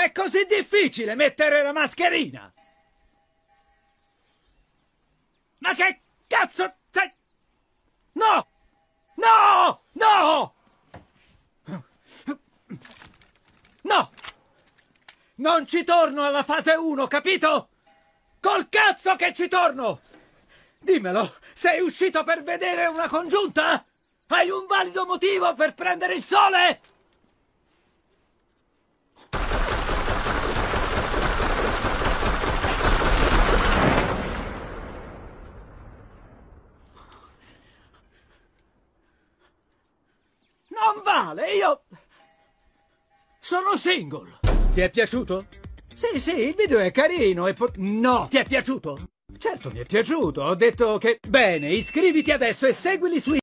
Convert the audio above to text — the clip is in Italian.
È così difficile mettere la mascherina! Ma che cazzo sei? No! No! No! No! Non ci torno alla fase 1, capito? Col cazzo che ci torno! Dimmelo, sei uscito per vedere una congiunta? Hai un valido motivo per prendere il sole? Non vale, io sono single. Ti è piaciuto? Sì, sì, il video è carino e no, ti è piaciuto? Certo mi è piaciuto, ho detto che... Bene, iscriviti adesso e seguili su